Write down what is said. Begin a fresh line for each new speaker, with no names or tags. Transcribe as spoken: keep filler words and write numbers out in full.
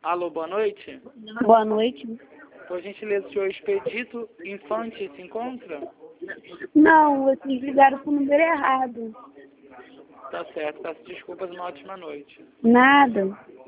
Alô, boa noite.
Boa noite.
Por gentileza, o senhor Expedito Infante se encontra?
Não, vocês ligaram pro número errado.
Tá certo, peço desculpas, uma ótima noite.
Nada.